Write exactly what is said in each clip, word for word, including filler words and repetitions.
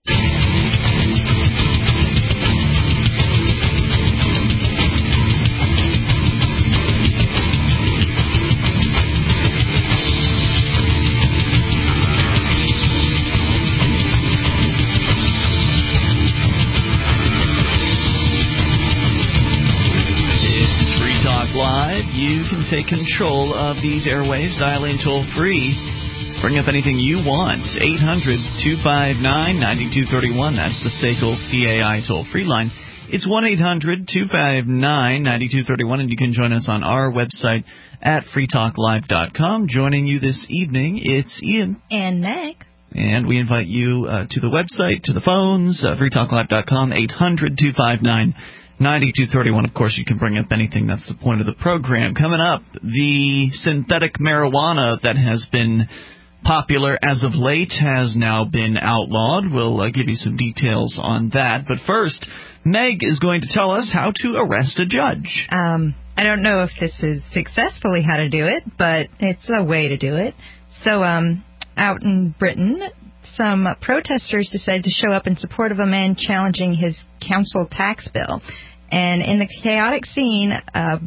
You can take control of these airwaves. Dial in toll-free. Bring up anything you want. eight hundred, two five nine, nine two three one. That's the S A C L C A I toll-free line. It's one eight hundred, two five nine, nine two three one, and you can join us on our website at free talk live dot com. Joining you this evening, it's Ian. And Meg. And we invite you uh, to the website, to the phones, uh, free talk live dot com, eight hundred, two five nine, nine two three one. Of course, you can bring up anything. That's the point of the program. Coming up, the synthetic marijuana that has been popular as of late has now been outlawed. We'll uh, give you some details on that. But first, Meg is going to tell us how to arrest a judge. Um, I don't know if this is successfully how to do it, but it's a way to do it. So, um, out in Britain, some protesters decided to show up in support of a man challenging his council tax bill. And in the chaotic scene, uh,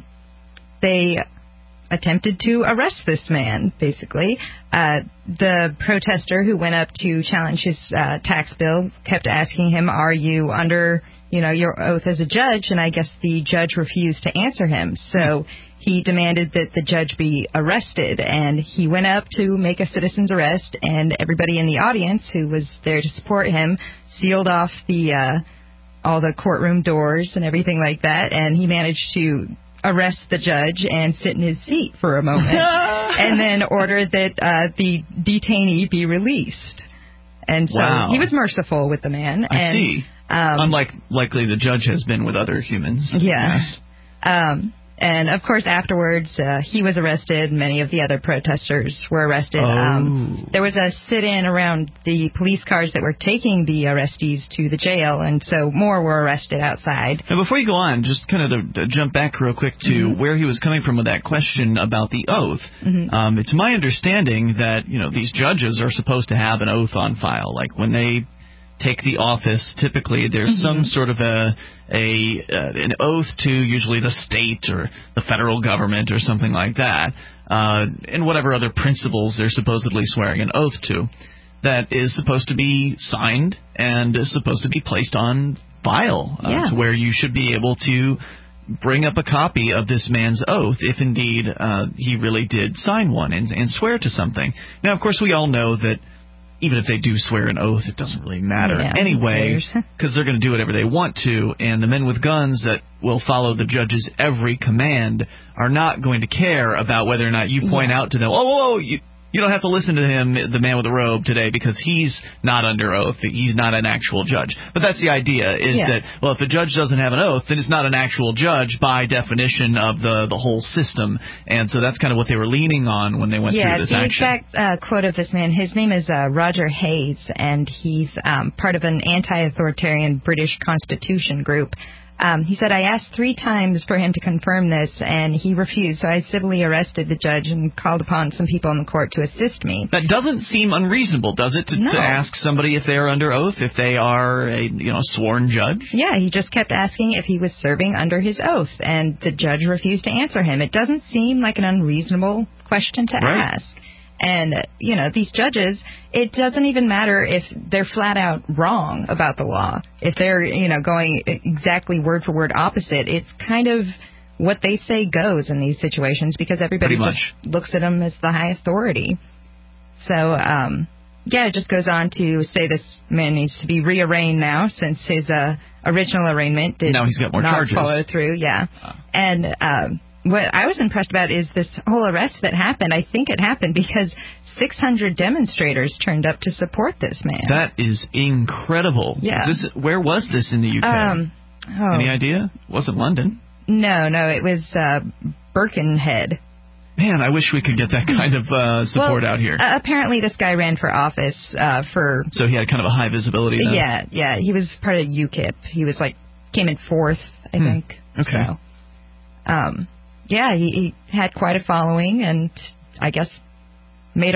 they attempted to arrest this man, basically. Uh, the protester who went up to challenge his uh, tax bill kept asking him, are you under, you know, your oath as a judge? And I guess the judge refused to answer him. So he demanded that the judge be arrested. And he went up to make a citizen's arrest, and everybody in the audience who was there to support him sealed off the uh, all the courtroom doors and everything like that. And he managed to arrest the judge and sit in his seat for a moment and then order that uh, the detainee be released. And so wow. he was merciful with the man. I and, see. Um, Unlike likely the judge has been with other humans. Yeah. Um, and, of course, afterwards, uh, he was arrested. Many of the other protesters were arrested. Oh. Um, there was a sit-in around the police cars that were taking the arrestees to the jail, and so more were arrested outside. Now, before you go on, just kind of to, to jump back real quick to mm-hmm. where he was coming from with that question about the oath. Mm-hmm. Um, it's my understanding that, you know, these judges are supposed to have an oath on file. Like, when they take the office, typically there's mm-hmm. some sort of a a uh, an oath to usually the state or the federal government or something like that, uh, and whatever other principles they're supposedly swearing an oath to, that is supposed to be signed and is supposed to be placed on file, uh, yeah. to where you should be able to bring up a copy of this man's oath if indeed uh, he really did sign one and, and swear to something. Now, of course, we all know that even if they do swear an oath, it doesn't really matter yeah, anyway, because they're going to do whatever they want to, and the men with guns that will follow the judge's every command are not going to care about whether or not you point yeah. out to them, oh, whoa, whoa, you, you don't have to listen to him, the man with the robe, today, because he's not under oath, he's not an actual judge. But that's the idea, is yeah. that, well, if the judge doesn't have an oath, then it's not an actual judge by definition of the, the whole system. And so that's kind of what they were leaning on when they went yeah, through this the action. exact uh, quote of this man, his name is uh, Roger Hayes, and he's um, part of an anti-authoritarian British Constitution group. Um, he said, I asked three times for him to confirm this, and he refused, so I civilly arrested the judge and called upon some people in the court to assist me. That doesn't seem unreasonable, does it, to, no. to ask somebody if they are under oath, if they are a you know sworn judge? Yeah, he just kept asking if he was serving under his oath, and the judge refused to answer him. It doesn't seem like an unreasonable question to right. ask. And, you know, these judges, it doesn't even matter if they're flat out wrong about the law. If they're, you know, going exactly word for word opposite, it's kind of what they say goes in these situations because everybody just looks at them as the high authority. So, um, yeah, it just goes on to say this man needs to be rearraigned now since his uh, original arraignment did now he's got more not charges. follow through. Yeah. Uh. And, um, what I was impressed about is this whole arrest that happened. I think it happened because six hundred demonstrators turned up to support this man. That is incredible. Yeah. Is this, where was this in the U K? Um, oh. Any idea? It wasn't London. No, no, it was uh, Birkenhead. Man, I wish we could get that kind of uh, support well, out here. Uh, apparently this guy ran for office uh, for... So he had kind of a high visibility then? Yeah, yeah. He was part of UKIP. He was like, came in fourth, I hmm. think. Okay. So, um... Yeah, he, he had quite a following and I guess made a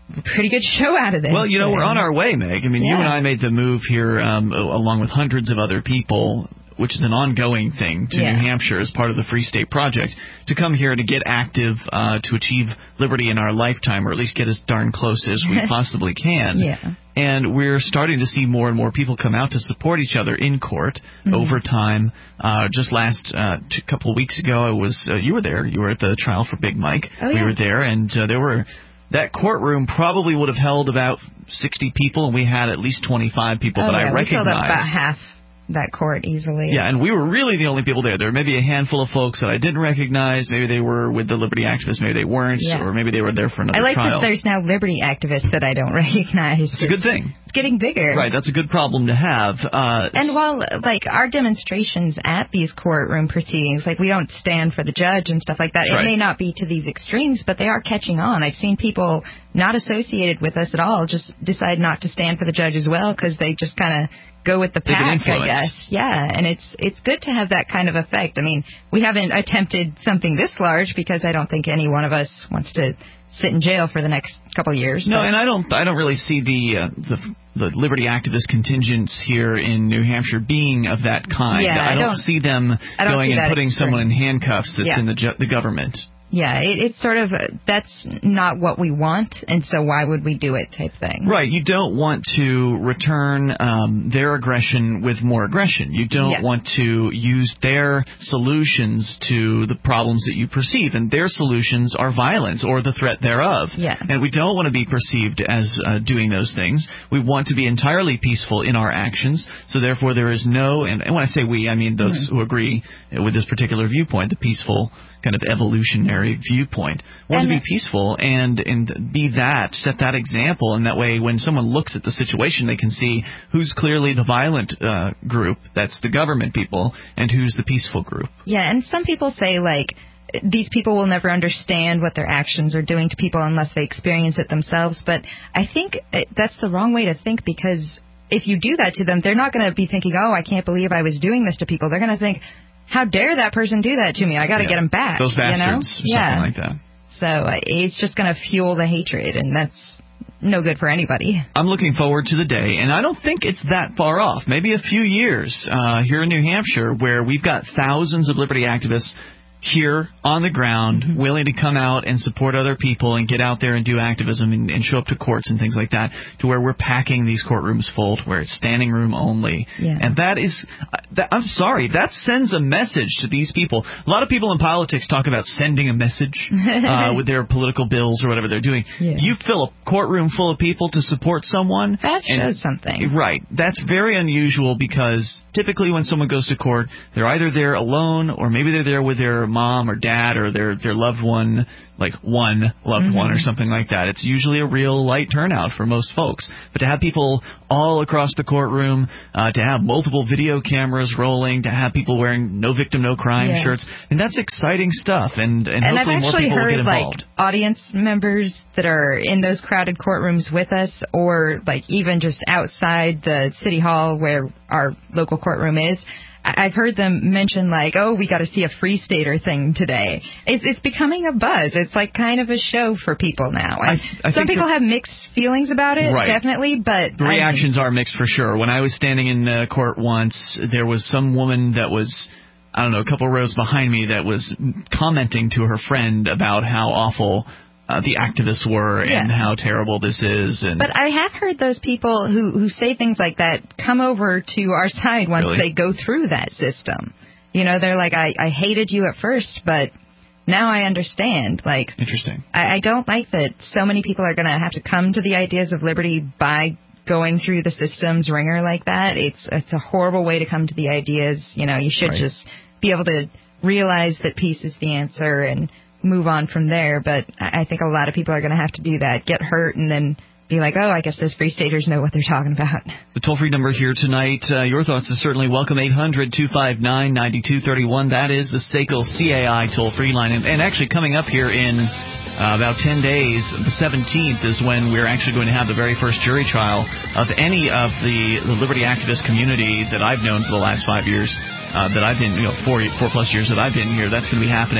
a pretty good show out of this. Well, you know, we're on our way, Meg. I mean, yeah. you and I made the move here um, along with hundreds of other people, which is an ongoing thing, to yeah. New Hampshire as part of the Free State Project, to come here to get active, uh, to achieve liberty in our lifetime, or at least get as darn close as we possibly can. Yeah. And we're starting to see more and more people come out to support each other in court mm-hmm. over time. Uh, just last uh, t- couple of weeks ago, I was uh, you were there. You were at the trial for Big Mike. Oh, we yeah. were there, and uh, there were that courtroom probably would have held about sixty people, and we had at least twenty-five people oh, that yeah, I recognized. We filled up about half that court easily. Yeah, and we were really the only people there. There were maybe a handful of folks that I didn't recognize. Maybe they were with the Liberty activists. Maybe they weren't. Yeah. Or maybe they were there for another trial. I like trial. that there's now Liberty activists that I don't recognize. It's a good thing. It's getting bigger. Right, that's a good problem to have. Uh, and while, like, our demonstrations at these courtroom proceedings, like, we don't stand for the judge and stuff like that. It right. may not be to these extremes, but they are catching on. I've seen people not associated with us at all just decide not to stand for the judge as well because they just kind of go with the pack, I guess. Yeah, and it's it's good to have that kind of effect. I mean, we haven't attempted something this large because I don't think any one of us wants to sit in jail for the next couple of years. No, and I don't I don't really see the uh, the the liberty activist contingents here in New Hampshire being of that kind. Yeah, I, I don't, don't see them I don't going see and putting extreme. someone in handcuffs that's yeah. in the ju- the government. Yeah, it, it's sort of, a, that's not what we want, and so why would we do it type thing. Right. You don't want to return um, their aggression with more aggression. You don't yeah. want to use their solutions to the problems that you perceive, and their solutions are violence or the threat thereof. Yeah. And we don't want to be perceived as uh, doing those things. We want to be entirely peaceful in our actions, so therefore there is no, and, and when I say we, I mean those mm-hmm. who agree with this particular viewpoint, the peaceful kind of evolutionary viewpoint. Want and to be peaceful and and be that, set that example, and that way when someone looks at the situation, they can see who's clearly the violent uh, group, that's the government people, and who's the peaceful group. Yeah, and some people say, like, these people will never understand what their actions are doing to people unless they experience it themselves, but I think that's the wrong way to think, because if you do that to them, they're not going to be thinking, oh, I can't believe I was doing this to people. They're going to think, how dare that person do that to me? I got to yeah. get them back. Those bastards, you know? or something yeah. like that. So uh, it's just going to fuel the hatred, and that's no good for anybody. I'm looking forward to the day, and I don't think it's that far off. Maybe a few years uh, here in New Hampshire where we've got thousands of liberty activists here on the ground, mm-hmm. willing to come out and support other people and get out there and do activism and, and show up to courts and things like that, to where we're packing these courtrooms full, to where it's standing room only. Yeah. And that is, uh, that, I'm sorry, that sends a message to these people. A lot of people in politics talk about sending a message uh, with their political bills or whatever they're doing. Yeah. You fill a courtroom full of people to support someone. That shows and, something. Right. That's very unusual, because typically when someone goes to court, they're either there alone, or maybe they're there with their mom or dad or their their loved one, like one loved mm-hmm. one or something like that. It's usually a real light turnout for most folks. But to have people all across the courtroom, uh, to have multiple video cameras rolling, to have people wearing No Victim, No Crime yeah. shirts, and that's exciting stuff. And, and, and hopefully I've more actually people heard, will get involved. Like, audience members that are in those crowded courtrooms with us, or like even just outside the city hall where our local courtroom is, I've heard them mention, like, oh, we got to see a Free Stater thing today. It's it's becoming a buzz. It's like kind of a show for people now. I, I Some people have mixed feelings about it, right. definitely, but the reactions I mean, are mixed for sure. When I was standing in uh, court once, there was some woman that was, I don't know, a couple rows behind me that was commenting to her friend about how awful Uh, the activists were yeah. and how terrible this is. And but I have heard those people who, who say things like that come over to our side once really? they go through that system. You know, they're like, I, I hated you at first, but now I understand. Like, interesting. I, I don't like that so many people are going to have to come to the ideas of liberty by going through the system's ringer like that. It's, it's a horrible way to come to the ideas. You know, you should right. just be able to realize that peace is the answer and move on from there, but I think a lot of people are going to have to do that, get hurt, and then be like, oh, I guess those Free Staters know what they're talking about. The toll-free number here tonight, uh, your thoughts are certainly welcome, eight hundred, two five nine, nine two three one. That is the S A C L C A I toll-free line. And, and actually coming up here in uh, about ten days, the seventeenth, is when we're actually going to have the very first jury trial of any of the, the liberty activist community that I've known for the last five years. Uh, that I've been, you know, four, four plus years that I've been here. That's going to be happening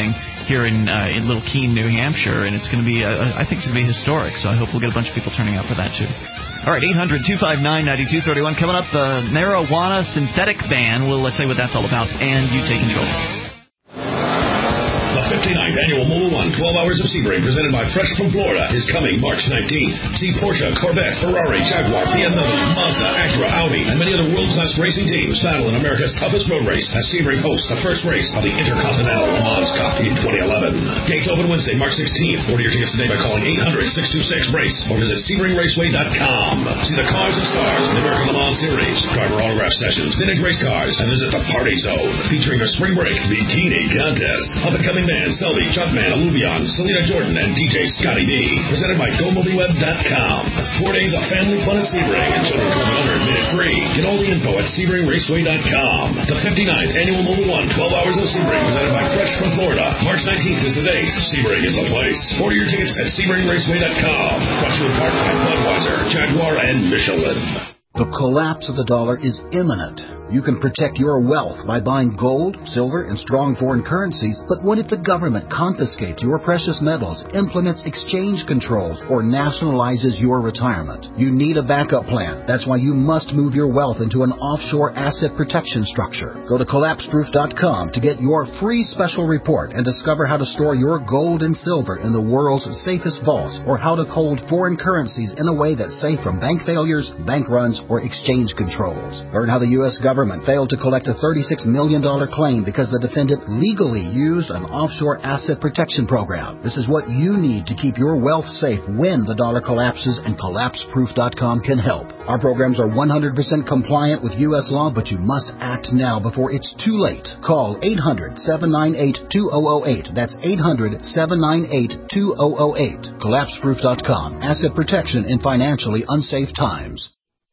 here in uh, in Little Keene, New Hampshire, and it's going to be, uh, I think it's going to be historic, so I hope we'll get a bunch of people turning out for that, too. All right, eight hundred, two five nine, nine two three one. Coming up, the marijuana synthetic ban. We'll let's say what that's all about, and you take control. The fifty-ninth Annual Mobil one twelve Hours of Sebring, presented by Fresh from Florida, is coming March nineteenth. See Porsche, Corvette, Ferrari, Jaguar, B M W, Mazda, Acura, Audi, and many other world-class racing teams battle in America's toughest road race as Sebring hosts the first race of the Intercontinental Le Mans Cup in twenty eleven. Gates open Wednesday, March sixteenth. Order your tickets today by calling eight hundred, six two six, RACE or visit Sebring Raceway dot com. See the cars and stars in the American Le Mans Series, driver autograph sessions, vintage race cars, and visit the Party Zone, featuring a spring break bikini contest. Up-and-coming bands Selby, Junkman, Alluvion, Selena Jordan, and D J Scotty D. Presented by Go Mobi Web dot com. Four days of family fun at Sebring, and children twelve and under admitted free. Get all the info at Sebring Raceway dot com. The fifty-ninth Annual Mobil one twelve Hours of Sebring, presented by Fresh from Florida. March nineteenth is the date. Sebring is the place. Order your tickets at Sebring Raceway dot com. Brought to you in part by Budweiser, Jaguar, and Michelin. The collapse of the dollar is imminent. You can protect your wealth by buying gold, silver, and strong foreign currencies, but what if the government confiscates your precious metals, implements exchange controls, or nationalizes your retirement? You need a backup plan. That's why you must move your wealth into an offshore asset protection structure. Go to collapse proof dot com to get your free special report and discover how to store your gold and silver in the world's safest vaults, or how to hold foreign currencies in a way that's safe from bank failures, bank runs, or exchange controls. Learn how the U S government failed to collect a thirty-six million dollars claim because the defendant legally used an offshore asset protection program. This is what you need to keep your wealth safe when the dollar collapses, and collapse proof dot com can help. Our programs are one hundred percent compliant with U S law, but you must act now before it's too late. Call eight hundred, seven nine eight, two thousand eight. That's eight hundred, seven nine eight, two thousand eight. collapse proof dot com. Asset protection in financially unsafe times.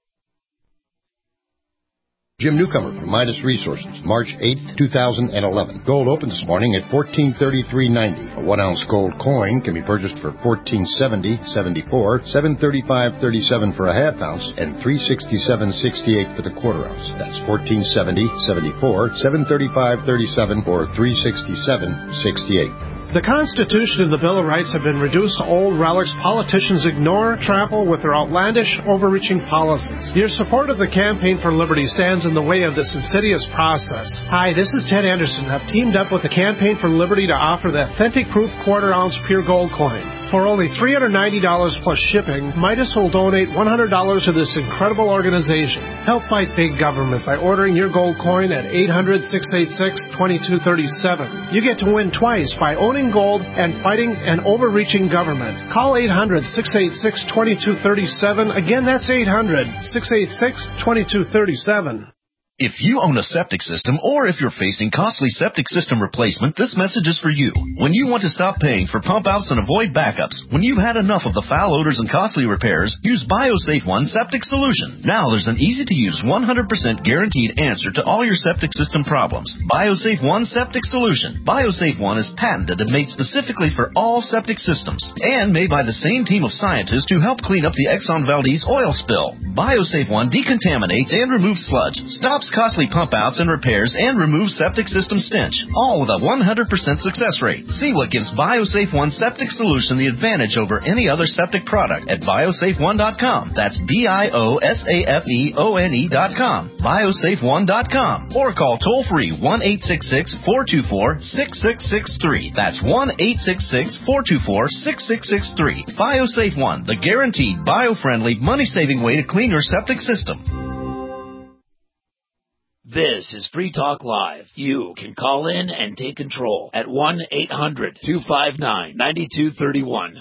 Jim Newcomer from Midas Resources, March eighth, two thousand eleven. Gold opened this morning at fourteen thirty-three ninety. A one-ounce gold coin can be purchased for fourteen seventy seventy-four, seven thirty-five thirty-seven for a half ounce, and three sixty-seven sixty-eight for the quarter ounce. That's fourteen seventy seventy-four, seven thirty-five thirty-seven, or three sixty-seven sixty-eight. The Constitution and the Bill of Rights have been reduced to old relics politicians ignore, trample with their outlandish, overreaching policies. Your support of the Campaign for Liberty stands in the way of this insidious process. Hi, this is Ted Anderson. I've teamed up with the Campaign for Liberty to offer the authentic proof quarter-ounce pure gold coin. For only three hundred ninety dollars plus shipping, Midas will donate one hundred dollars to this incredible organization. Help fight big government by ordering your gold coin at eight hundred, six eight six, two two three seven. You get to win twice by owning gold and fighting an overreaching government. Call eight hundred, six eight six, two two three seven. Again, that's eight hundred, six eight six, two two three seven. If you own a septic system, or if you're facing costly septic system replacement, this message is for you. When you want to stop paying for pump outs and avoid backups, when you've had enough of the foul odors and costly repairs, use BioSafe One Septic Solution. Now there's an easy-to-use, one hundred percent guaranteed answer to all your septic system problems. BioSafe One Septic Solution. BioSafe One is patented and made specifically for all septic systems, and made by the same team of scientists who helped clean up the Exxon Valdez oil spill. BioSafe One decontaminates and removes sludge, stops costly pump outs and repairs, and remove septic system stench, all with a one hundred percent success rate. See what gives BioSafe One Septic Solution the advantage over any other septic product at biosafe one dot com. That's B I O S A F E O N E dot com. biosafe one dot com. Or call toll-free one eight six six, four two four, six six six three. That's one eight six six, four two four, six six six three. BioSafe One, the guaranteed, bio-friendly, money-saving way to clean your septic system. This is Free Talk Live. You can call in and take control at one eight hundred, two five nine, nine two three one.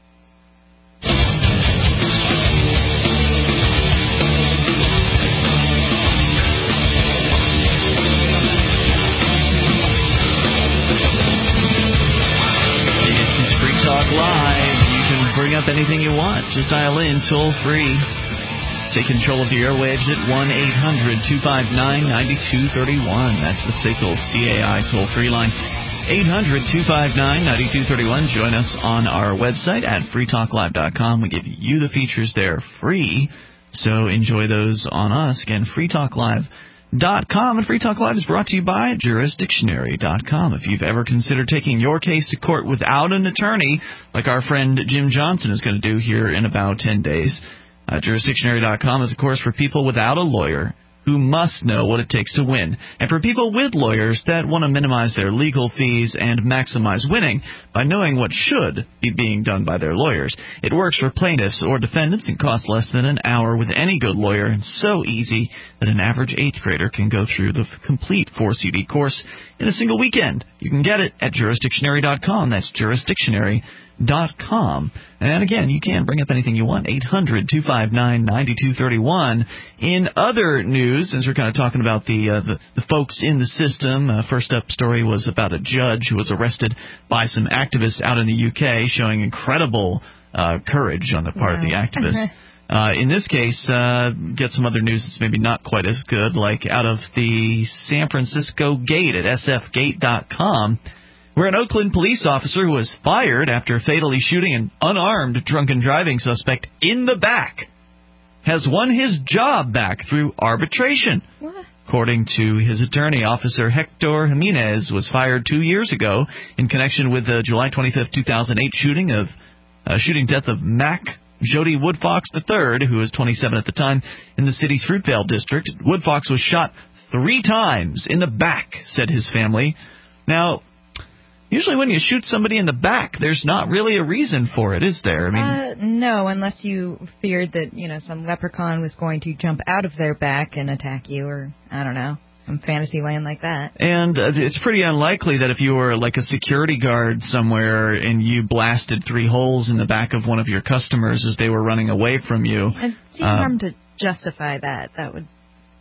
It's Free Talk Live. You can bring up anything you want. Just dial in toll free. Take control of the airwaves at one eight hundred, two five nine, nine two three one. That's the S A C L C A I toll-free line. eight hundred, two five nine, nine two three one. Join us on our website at free talk live dot com. We give you the features there free, so enjoy those on us. Again, free talk live dot com. And Free Talk Live is brought to you by Jurisdictionary dot com. If you've ever considered taking your case to court without an attorney, like our friend Jim Johnson is going to do here in about ten days, uh, Jurisdictionary dot com is, of course, for people without a lawyer who must know what it takes to win, and for people with lawyers that want to minimize their legal fees and maximize winning by knowing what should be being done by their lawyers. It works for plaintiffs or defendants and costs less than an hour with any good lawyer, and so easy that an average eighth grader can go through the complete four C D course in a single weekend. You can get it at Jurisdictionary dot com. That's Jurisdictionary dot com. And again, you can bring up anything you want. eight hundred, two five nine, nine two three one. In other news, since we're kind of talking about the uh, the, the folks in the system, uh, first up story was about a judge who was arrested by some activists out in the U K, showing incredible uh, courage on the part wow. of the activists. Uh, in this case, uh, get some other news that's maybe not quite as good, like out of the San Francisco Gate at S F gate dot com, where an Oakland police officer who was fired after fatally shooting an unarmed drunken driving suspect in the back has won his job back through arbitration. What? According to his attorney, Officer Hector Jimenez was fired two years ago in connection with the July twenty-fifth, two thousand eight shooting of uh, shooting death of Mac Jody Woodfox the third, who was twenty-seven at the time, in the city's Fruitvale district. Woodfox was shot three times in the back, said his family. Now, usually when you shoot somebody in the back, there's not really a reason for it, is there? I mean, uh, no, unless you feared that, you know, some leprechaun was going to jump out of their back and attack you, or, I don't know, some fantasy land like that. And uh, it's pretty unlikely that if you were like a security guard somewhere and you blasted three holes in the back of one of your customers as they were running away from you. It seems uh, hard to justify that. That would...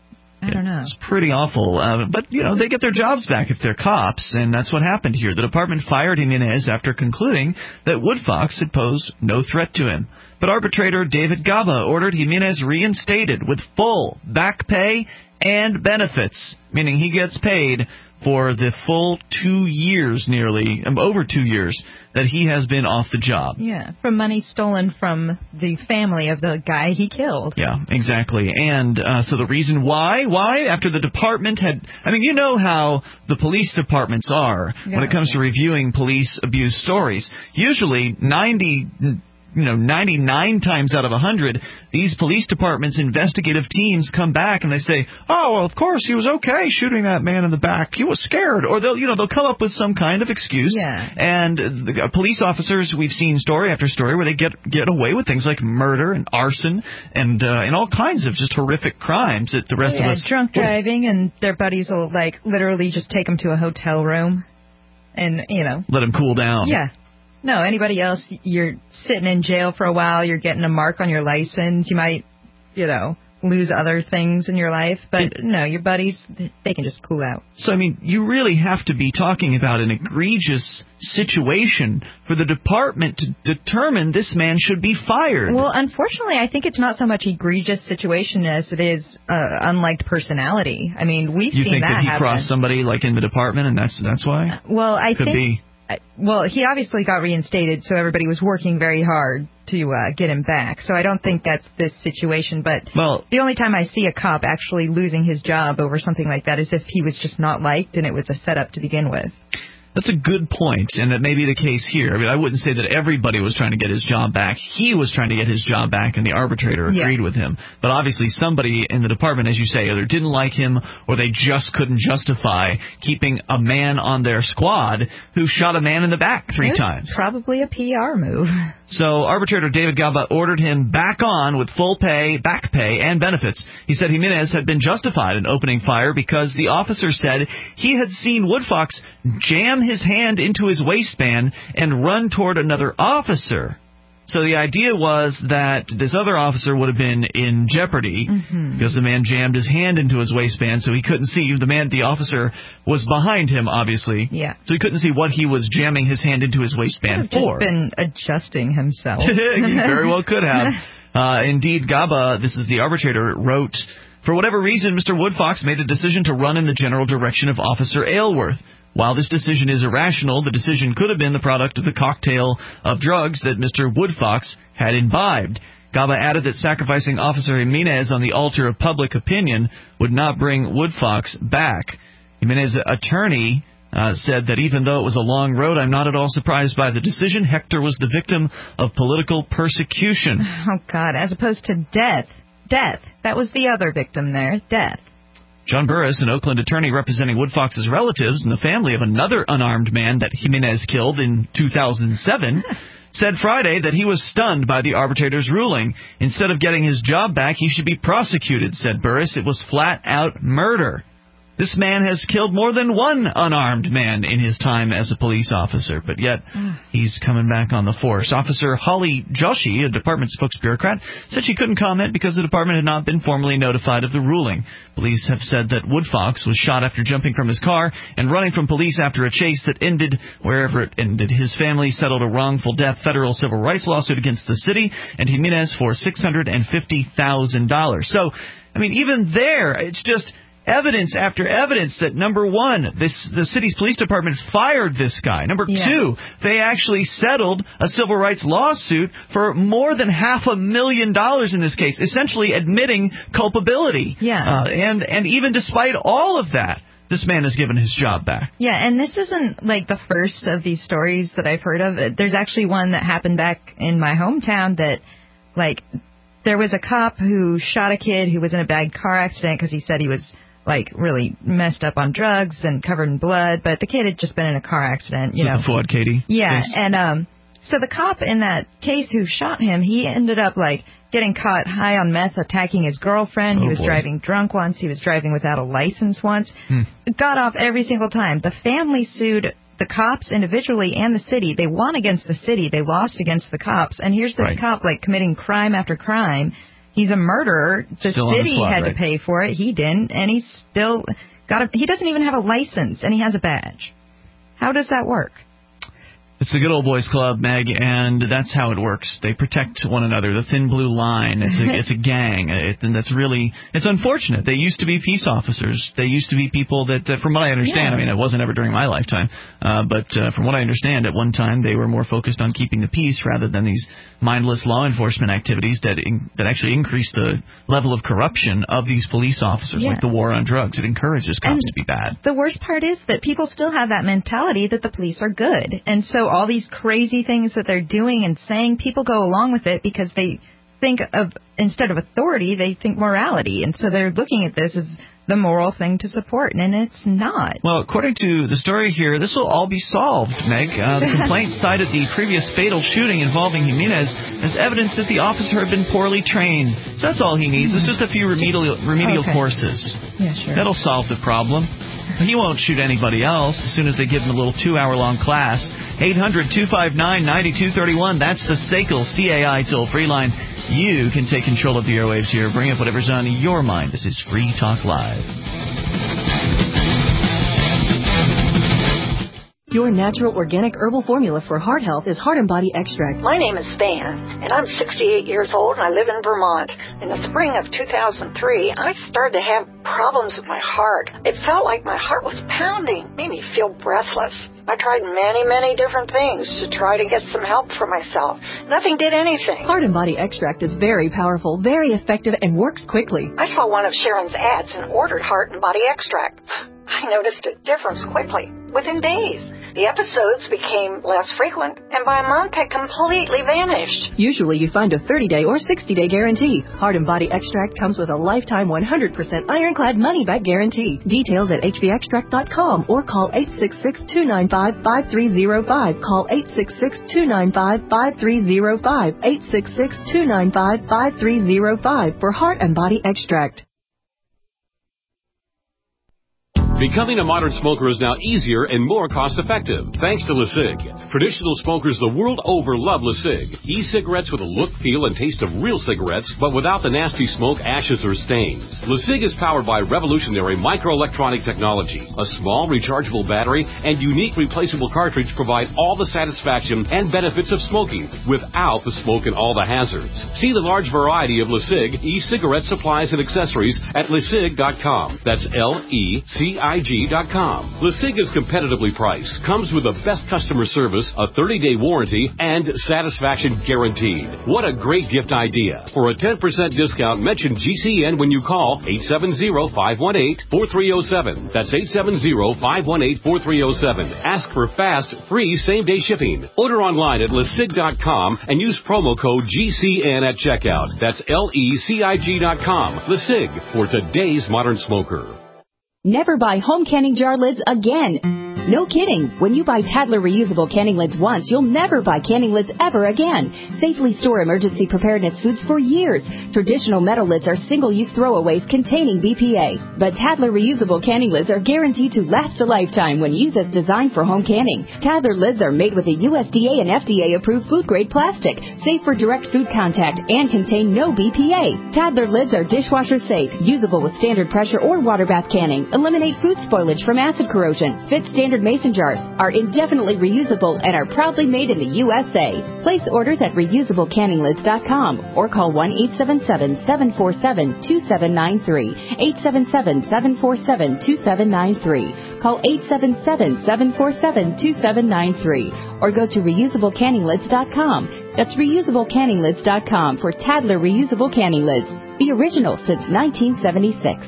I don't know. It's pretty awful. Uh, but, you know, they get their jobs back if they're cops, and that's what happened here. The department fired Jimenez after concluding that Woodfox had posed no threat to him. But arbitrator David Gaba ordered Jimenez reinstated with full back pay and benefits, meaning he gets paid for the full two years nearly, um, over two years, that he has been off the job. Yeah, from money stolen from the family of the guy he killed. Yeah, exactly. And uh, so the reason why, why, after the department had, I mean, you know how the police departments are yeah. when it comes to reviewing police abuse stories. Usually ninety... You know, ninety-nine times out of one hundred, these police departments' investigative teams come back and they say, oh, well, of course, he was okay shooting that man in the back. He was scared. Or they'll, you know, they'll come up with some kind of excuse. Yeah. And the uh, police officers, we've seen story after story where they get get away with things like murder and arson and uh, and all kinds of just horrific crimes that the rest yeah, of us... drunk driving, and their buddies will, like, literally just take them to a hotel room and, you know... Let them cool down. Yeah. No, anybody else, you're sitting in jail for a while, you're getting a mark on your license, you might, you know, lose other things in your life, but it, no, your buddies, they can just cool out. So, I mean, you really have to be talking about an egregious situation for the department to determine this man should be fired. Well, unfortunately, I think it's not so much egregious situation as it is uh, unliked personality. I mean, we've you seen think that, that he happen. crossed somebody, like, in the department, and that's that's why? Uh, well, I Could think... be. Well, he obviously got reinstated, so everybody was working very hard to uh, get him back. So I don't think that's this situation. But well, the only time I see a cop actually losing his job over something like that is if he was just not liked and it was a setup to begin with. That's a good point, and that may be the case here. I mean, I wouldn't say that everybody was trying to get his job back. He was trying to get his job back, and the arbitrator agreed yeah. with him. But obviously somebody in the department, as you say, either didn't like him or they just couldn't justify keeping a man on their squad who shot a man in the back three It was times. Probably a P R move. So arbitrator David Gaba ordered him back on with full pay, back pay, and benefits. He said Jimenez had been justified in opening fire because the officer said he had seen Woodfox jam his hand into his waistband and run toward another officer. So the idea was that this other officer would have been in jeopardy mm-hmm. because the man jammed his hand into his waistband, so he couldn't see. The man, the officer, was behind him, obviously. Yeah. So he couldn't see what he was jamming his hand into his waistband Could have for. Just been adjusting himself. He very well could have. Uh, indeed, Gaba, this is the arbitrator, wrote, for whatever reason, Mister Woodfox made a decision to run in the general direction of Officer Aylworth. While this decision is irrational, the decision could have been the product of the cocktail of drugs that Mister Woodfox had imbibed. Gaba added that sacrificing Officer Jimenez on the altar of public opinion would not bring Woodfox back. Jimenez's attorney uh, said that even though it was a long road, I'm not at all surprised by the decision. Hector was the victim of political persecution. Oh, God, as opposed to death. Death. That was the other victim there, death. John Burris, an Oakland attorney representing Woodfox's relatives and the family of another unarmed man that Jimenez killed in two thousand seven, said Friday that he was stunned by the arbitrator's ruling. Instead of getting his job back, he should be prosecuted, said Burris. It was flat-out murder. This man has killed more than one unarmed man in his time as a police officer, but yet he's coming back on the force. Officer Holly Joshi, a department spokesbureaucrat, said she couldn't comment because the department had not been formally notified of the ruling. Police have said that Woodfox was shot after jumping from his car and running from police after a chase that ended wherever it ended. His family settled a wrongful death federal civil rights lawsuit against the city and Jimenez for six hundred fifty thousand dollars. So, I mean, even there, it's just evidence after evidence that, number one, this the city's police department fired this guy. Number yeah. two, they actually settled a civil rights lawsuit for more than half a million dollars in this case, essentially admitting culpability. Yeah. Uh, and, and even despite all of that, this man has given his job back. Yeah, and this isn't like the first of these stories that I've heard of. There's actually one that happened back in my hometown that, like, there was a cop who shot a kid who was in a bad car accident because he said he was like really messed up on drugs and covered in blood, but the kid had just been in a car accident, you so know. The Fuad Katie Yeah, case? and um, so the cop in that case who shot him, he ended up like getting caught high on meth, attacking his girlfriend. Oh, he was boy. driving drunk once. He was driving without a license once. Hmm. Got off every single time. The family sued the cops individually and the city. They won against the city. They lost against the cops. And here's this right. cop like committing crime after crime. He's a murderer. The Still on the city squad, had right? to pay for it. He didn't, and he's still got a, he doesn't even have a license, and he has a badge. How does that work? It's the Good Old Boys Club, Meg, and that's how it works. They protect one another. The thin blue line. It's a, it's a gang, it, and that's really it's unfortunate. They used to be peace officers. They used to be people that, that from what I understand, yeah. I mean, it wasn't ever during my lifetime, uh, but uh, from what I understand, at one time they were more focused on keeping the peace rather than these mindless law enforcement activities that in, that actually increase the level of corruption of these police officers, yeah. like the war on drugs. It encourages cops and to be bad. The worst part is that people still have that mentality that the police are good, and so all these crazy things that they're doing and saying, people go along with it because they think of, instead of authority, they think morality. And so they're looking at this as the moral thing to support, and it's not. Well, according to the story here, this will all be solved, Meg. Uh, the complaint cited the previous fatal shooting involving Jimenez as evidence that the officer had been poorly trained. So that's all he needs. It's just a few remedial, remedial okay. courses. Yeah, sure. That'll solve the problem. He won't shoot anybody else as soon as they give him a little two-hour-long class. eight hundred two five nine nine two three one. That's the S A C L C A I toll-free line. You can take control of the airwaves here. Bring up whatever's on your mind. This is Free Talk Live. Your natural organic herbal formula for heart health is Heart and Body Extract. My name is Van, and I'm sixty-eight years old, and I live in Vermont. In the spring of two thousand three, I started to have problems with my heart. It felt like my heart was pounding, made me feel breathless. I tried many, many different things to try to get some help for myself. Nothing did anything. Heart and Body Extract is very powerful, very effective, and works quickly. I saw one of Sharon's ads and ordered Heart and Body Extract. I noticed a difference quickly, within days. The episodes became less frequent, and by a month had completely vanished. Usually you find a thirty-day or sixty-day guarantee. Heart and Body Extract comes with a lifetime one hundred percent ironclad money-back guarantee. Details at h b extract dot com or call eight six six, two nine five, five three zero five. Call eight six six, two nine five, five three zero five. eight six six, two nine five, five three zero five for Heart and Body Extract. Becoming a modern smoker is now easier and more cost-effective, thanks to LeSig. Traditional smokers the world over love LeSig. E-cigarettes with a look, feel, and taste of real cigarettes, but without the nasty smoke, ashes, or stains. LeSig is powered by revolutionary microelectronic technology. A small rechargeable battery and unique replaceable cartridge provide all the satisfaction and benefits of smoking without the smoke and all the hazards. See the large variety of LeSig e-cigarette supplies and accessories at lesig dot com. That's L E C I I G dot com. LeSig is competitively priced, comes with the best customer service, a thirty-day warranty, and satisfaction guaranteed. What a great gift idea. For a ten percent discount, mention G C N when you call eight seven zero, five one eight, four three zero seven. That's eight seven zero, five one eight, four three zero seven. Ask for fast, free same-day shipping. Order online at LeSig dot com and use promo code G C N at checkout. That's L E C I G dot com. LeSig, for today's modern smoker. Never buy home canning jar lids again. No kidding. When you buy Tadler reusable canning lids once, you'll never buy canning lids ever again. Safely store emergency preparedness foods for years. Traditional metal lids are single-use throwaways containing B P A. But Tadler reusable canning lids are guaranteed to last a lifetime when used as designed for home canning. Tadler lids are made with a U S D A and F D A-approved food-grade plastic, safe for direct food contact, and contain no B P A. Tadler lids are dishwasher safe, usable with standard pressure or water bath canning, eliminate food spoilage from acid corrosion, fit standard mason jars, are indefinitely reusable, and are proudly made in the U S A. Place orders at reusable canning lids dot com or call one eight seven seven, seven four seven, two seven nine three, eight seven seven, seven four seven, two seven nine three. Call eight seven seven, seven four seven, two seven nine three or go to reusable canning lids dot com. That's reusable canning lids dot com for Tadler reusable canning lids, the original since nineteen seventy-six.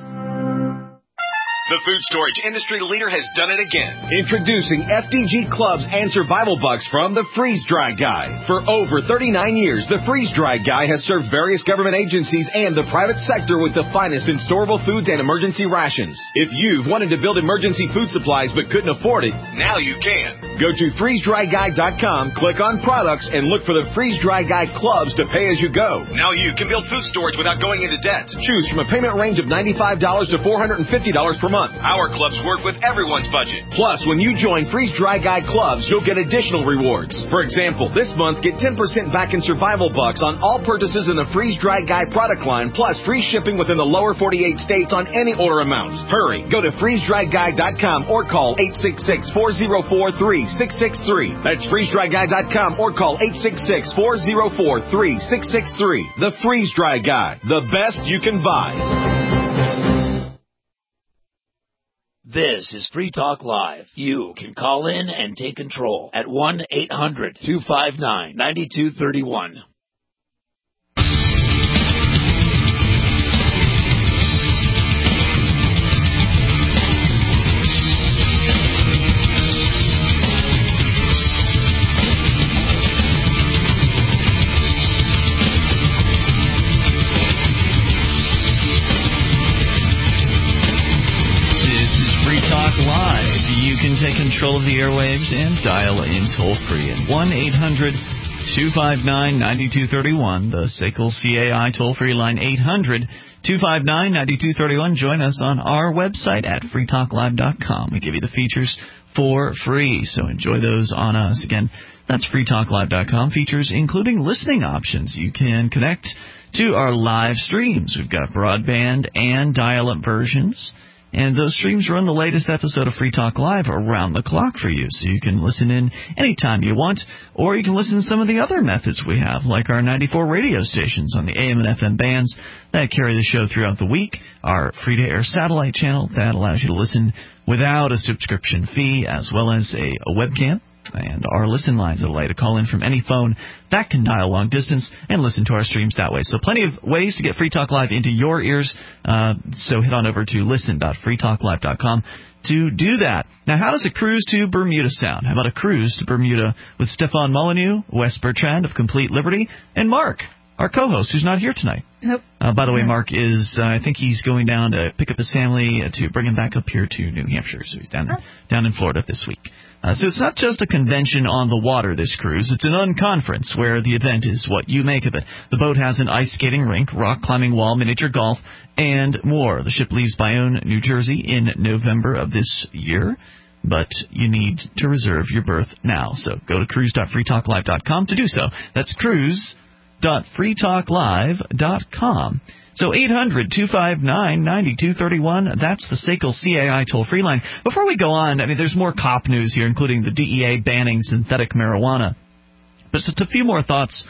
The food storage industry leader has done it again. Introducing F D G Clubs and Survival Bucks from the Freeze Dry Guy. For over thirty-nine years, the Freeze Dry Guy has served various government agencies and the private sector with the finest in storable foods and emergency rations. If you've wanted to build emergency food supplies but couldn't afford it, now you can. Go to freeze dry guy dot com, click on products, and look for the Freeze Dry Guy Clubs to pay as you go. Now you can build food storage without going into debt. Choose from a payment range of ninety-five dollars to four hundred fifty dollars per month. Our clubs work with everyone's budget. Plus, when you join Freeze Dry Guy Clubs, you'll get additional rewards. For example, this month, get ten percent back in Survival Bucks on all purchases in the Freeze Dry Guy product line, plus free shipping within the lower forty-eight states on any order amounts. Hurry, go to freeze dry guy dot com or call eight six six, four zero four, three six six three. That's freeze dry guy dot com or call eight six six, four zero four, three six six three. The Freeze Dry Guy, the best you can buy. This is Free Talk Live. You can call in and take control at one eight hundred, two five nine, nine two three one. Take control of the airwaves and dial in toll-free at one eight hundred, two five nine, nine two three one. The S A C L C A I toll-free line, eight hundred, two five nine, nine two three one. Join us on our website at free talk live dot com. We give you the features for free, so enjoy those on us. Again, that's free talk live dot com. Features including listening options. You can connect to our live streams. We've got broadband and dial-up versions. And those streams run the latest episode of Free Talk Live around the clock for you, so you can listen in anytime you want, or you can listen to some of the other methods we have, like our ninety-four radio stations on the A M and F M bands that carry the show throughout the week, our free-to-air satellite channel that allows you to listen without a subscription fee, as well as a, a webcam, and our listen lines that allow you to call in from any phone that can dial long distance and listen to our streams that way. So plenty of ways to get Free Talk Live into your ears, uh, so head on over to listen dot free talk live dot com to do that. Now, how does a cruise to Bermuda sound? How about a cruise to Bermuda with Stefan Molyneux, Wes Bertrand of Complete Liberty, and Mark, our co-host, who's not here tonight. Nope. Uh, by the way, Mark is, uh, I think he's going down to pick up his family uh, to bring him back up here to New Hampshire. So he's down, down in Florida this week. Uh, so it's not just a convention on the water, this cruise. It's an unconference where the event is what you make of it. The boat has an ice skating rink, rock climbing wall, miniature golf, and more. The ship leaves Bayonne, New Jersey in November of this year. But you need to reserve your berth now. So go to cruise dot free talk live dot com to do so. That's cruise dot free talk live dot com. So eight hundred, two five nine, nine two three one, that's the S A C L C A I toll-free line. Before we go on, I mean, there's more cop news here, including the D E A banning synthetic marijuana. But just a few more thoughts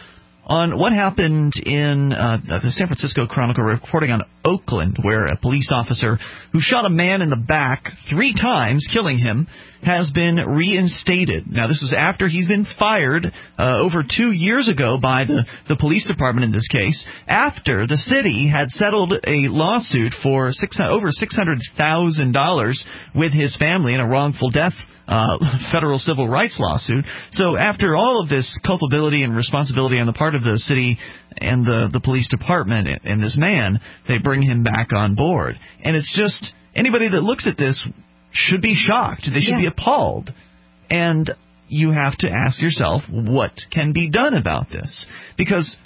on what happened in uh, the San Francisco Chronicle, reporting on Oakland, where a police officer who shot a man in the back three times, killing him, has been reinstated. Now, this was after he's been fired uh, over two years ago by the, the police department in this case, after the city had settled a lawsuit for six, over six hundred thousand dollars with his family in a wrongful death Uh, federal civil rights lawsuit. So after all of this culpability and responsibility on the part of the city and the, the police department and, and this man, they bring him back on board. And it's just, anybody that looks at this should be shocked. They should yeah. be appalled. And you have to ask yourself, what can be done about this? Because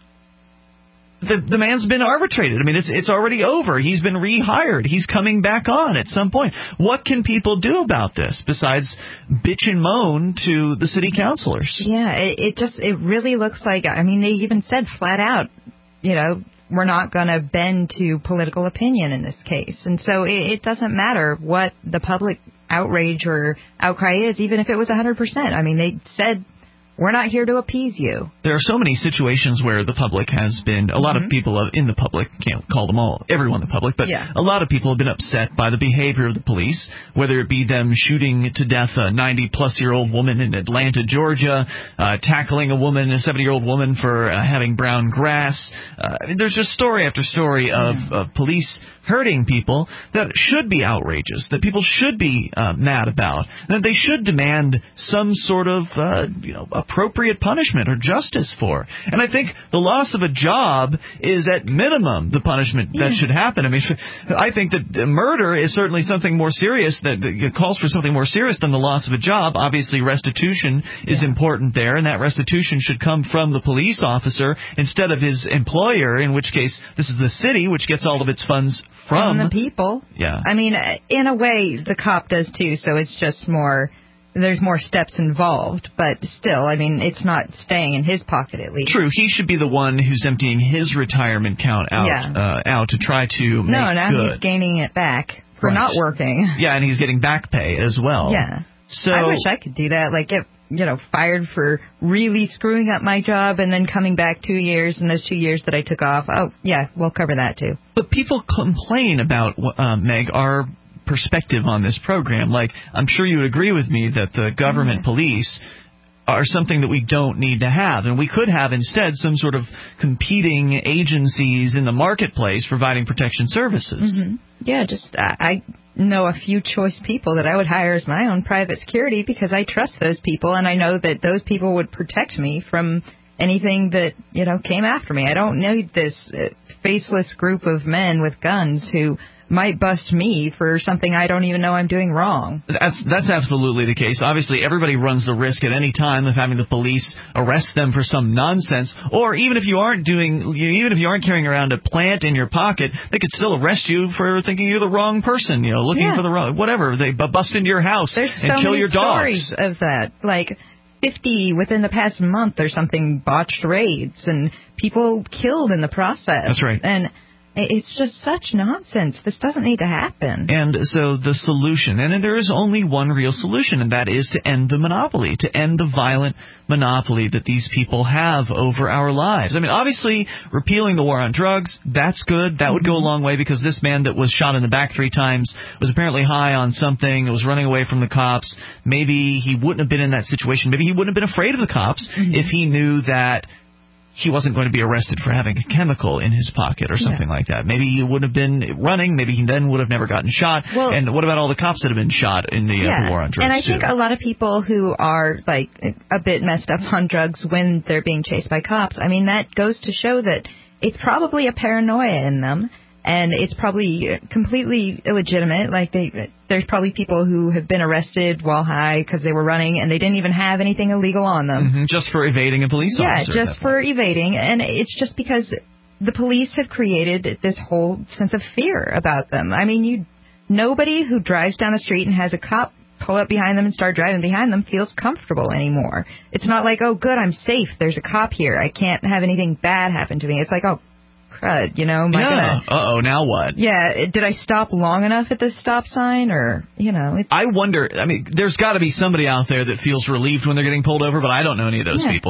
The, the man's been arbitrated. I mean, it's it's already over. He's been rehired. He's coming back on at some point. What can people do about this besides bitch and moan to the city councilors? Yeah, it, it just it really looks like, I mean, they even said flat out, you know, we're not going to bend to political opinion in this case. And so it, it doesn't matter what the public outrage or outcry is, even if it was one hundred percent. I mean, they said, we're not here to appease you. There are so many situations where the public has been, a lot mm-hmm. of people in the public, can't call them all, everyone in the public, but yeah. a lot of people have been upset by the behavior of the police, whether it be them shooting to death a ninety-plus-year-old woman in Atlanta, Georgia, uh, tackling a woman, a seventy-year-old woman for uh, having brown grass. Uh, there's just story after story of, yeah. of police hurting people that should be outrageous, that people should be uh, mad about, that they should demand some sort of uh, you know, appropriate punishment or justice for. And I think the loss of a job is at minimum the punishment that yeah. should happen. I mean, I think that murder is certainly something more serious, that calls for something more serious than the loss of a job. Obviously, restitution yeah. is important there, and that restitution should come from the police officer instead of his employer, in which case this is the city, which gets all of its funds from, from the people. Yeah. I mean, in a way, the cop does too, so it's just more, there's more steps involved, but still, I mean, it's not staying in his pocket at least. True, he should be the one who's emptying his retirement account out, yeah. uh, out to try to make No, now good. he's gaining it back for right. not working. Yeah, and he's getting back pay as well. Yeah. So I wish I could do that, like get, you know, fired for really screwing up my job and then coming back two years, and those two years that I took off, oh, yeah, we'll cover that too. But people complain about, uh, Meg, our perspective on this program. Like, I'm sure you would agree with me that the government mm-hmm. police are something that we don't need to have. And we could have instead some sort of competing agencies in the marketplace providing protection services. Mm-hmm. Yeah, just uh, I know a few choice people that I would hire as my own private security because I trust those people and I know that those people would protect me from anything that, you know, came after me. I don't need this uh, faceless group of men with guns who might bust me for something I don't even know I'm doing wrong. That's that's absolutely the case. Obviously, everybody runs the risk at any time of having the police arrest them for some nonsense, or even if you aren't doing, even if you aren't carrying around a plant in your pocket, they could still arrest you for thinking you're the wrong person, you know, looking yeah. for the wrong, whatever. They bust into your house There's and so kill many your dogs. Stories of that, like fifty within the past month or something botched raids and people killed in the process. That's right. And it's just such nonsense. This doesn't need to happen. And so the solution, and there is only one real solution, and that is to end the monopoly, to end the violent monopoly that these people have over our lives. I mean, obviously, repealing the war on drugs, that's good. That would go a long way because this man that was shot in the back three times was apparently high on something, was running away from the cops. Maybe he wouldn't have been in that situation. Maybe he wouldn't have been afraid of the cops mm-hmm. if he knew that he wasn't going to be arrested for having a chemical in his pocket or something yeah. like that. Maybe he would have been running. Maybe he then would have never gotten shot. Well, and what about all the cops that have been shot in the yeah. uh, war on drugs, And I too? think a lot of people who are, like, a bit messed up on drugs when they're being chased by cops, I mean, that goes to show that it's probably a paranoia in them. And it's probably completely illegitimate. Like, they, there's probably people who have been arrested while high because they were running and they didn't even have anything illegal on them. Mm-hmm, just for evading a police yeah, officer. Yeah, just for evading. And it's just because the police have created this whole sense of fear about them. I mean, you nobody who drives down the street and has a cop pull up behind them and start driving behind them feels comfortable anymore. It's not like, oh, good, I'm safe. There's a cop here. I can't have anything bad happen to me. It's like, oh, crud, you know, am I yeah. gonna, uh-oh, now what? Yeah, did I stop long enough at the stop sign, or, you know? It's, I wonder, I mean, there's got to be somebody out there that feels relieved when they're getting pulled over, but I don't know any of those yeah. people.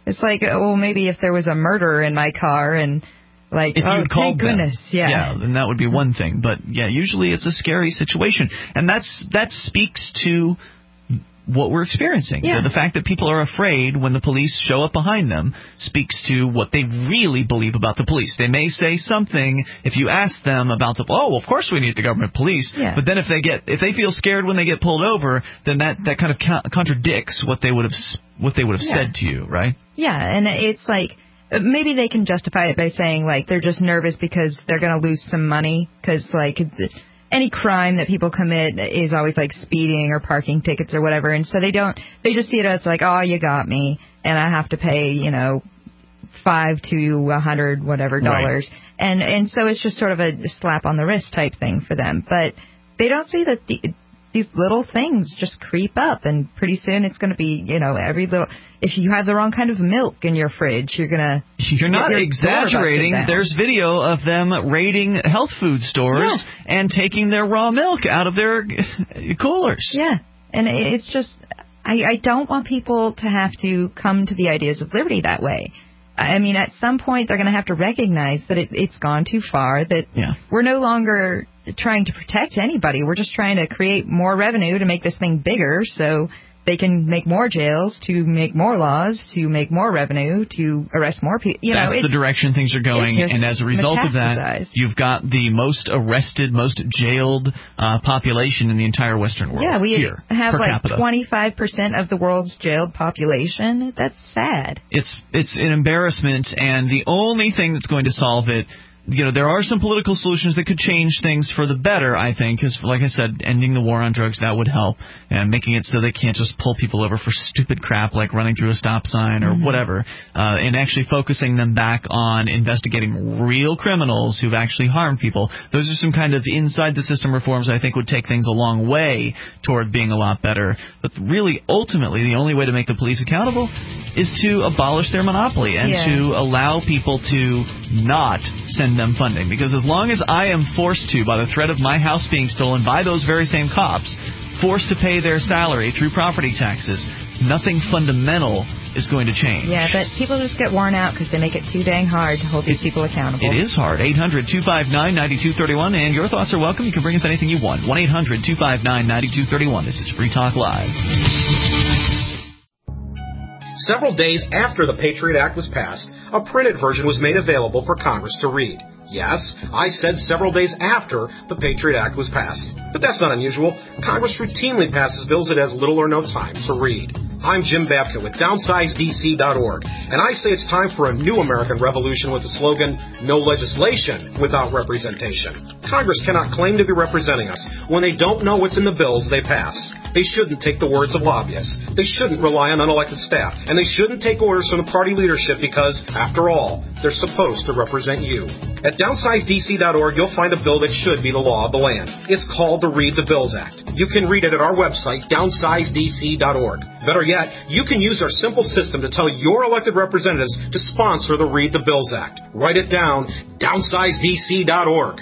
It's like, well, maybe if there was a murder in my car and, like, if oh, you'd called thank goodness, them, yeah. yeah, then that would be one thing. But, yeah, usually it's a scary situation. And that's that speaks to what we're experiencing. Yeah. The, the fact that people are afraid when the police show up behind them speaks to what they really believe about the police. They may say something if you ask them about the, oh, well, of course we need the government police. Yeah. But then if they get if they feel scared when they get pulled over, then that, that kind of ca- contradicts what they would have what they would have Yeah. said to you, right? Yeah, and it's like, maybe they can justify it by saying, like, they're just nervous because they're going to lose some money because, like, any crime that people commit is always like speeding or parking tickets or whatever, and so they don't. They just see it as like, oh, you got me, and I have to pay, you know, five to a hundred whatever dollars, right. and and so it's just sort of a slap on the wrist type thing for them. But they don't see that the, these little things just creep up, and pretty soon it's going to be, you know, every little. If you have the wrong kind of milk in your fridge, you're gonna. You're not your exaggerating. There's video of them raiding health food stores yeah. and taking their raw milk out of their coolers. Yeah, and it's just, I, I don't want people to have to come to the ideas of liberty that way. I mean, at some point they're going to have to recognize that it, it's gone too far. That yeah. we're no longer trying to protect anybody. We're just trying to create more revenue to make this thing bigger, so they can make more jails, to make more laws, to make more revenue, to arrest more people. You That's know, the direction things are going, and as a result of that, you've got the most arrested, most jailed uh, population in the entire Western world. Yeah, we here, have per like capita. twenty-five percent of the world's jailed population. That's sad. It's it's an embarrassment, and the only thing that's going to solve it, you know, there are some political solutions that could change things for the better, I think, because, like I said, ending the war on drugs, that would help, and making it so they can't just pull people over for stupid crap like running through a stop sign or mm-hmm. whatever, uh, and actually focusing them back on investigating real criminals who've actually harmed people. Those are some kind of inside-the-system reforms I think would take things a long way toward being a lot better. But really, ultimately, the only way to make the police accountable is to abolish their monopoly and yeah. to allow people to not send them funding, because as long as I am forced to, by the threat of my house being stolen by those very same cops, forced to pay their salary through property taxes, nothing fundamental is going to change. Yeah, but people just get worn out because they make it too dang hard to hold these people accountable. It is hard. eight hundred two five nine nine two three one, and your thoughts are welcome. You can bring us anything you want. one eight hundred two five nine nine two three one. This is Free Talk Live. Several days after the Patriot Act was passed, a printed version was made available for Congress to read. Yes, I said several days after the Patriot Act was passed. But that's not unusual. Congress routinely passes bills it has little or no time to read. I'm Jim Babka with downsize D C dot org, and I say it's time for a new American revolution with the slogan, no legislation without representation. Congress cannot claim to be representing us when they don't know what's in the bills they pass. They shouldn't take the words of lobbyists. They shouldn't rely on unelected staff. And they shouldn't take orders from the party leadership because, after all, they're supposed to represent you. At downsize D C dot org, you'll find a bill that should be the law of the land. It's called the Read the Bills Act. You can read it at our website, downsize D C dot org. Better yet, you can use our simple system to tell your elected representatives to sponsor the Read the Bills Act. Write it down, downsize D C dot org.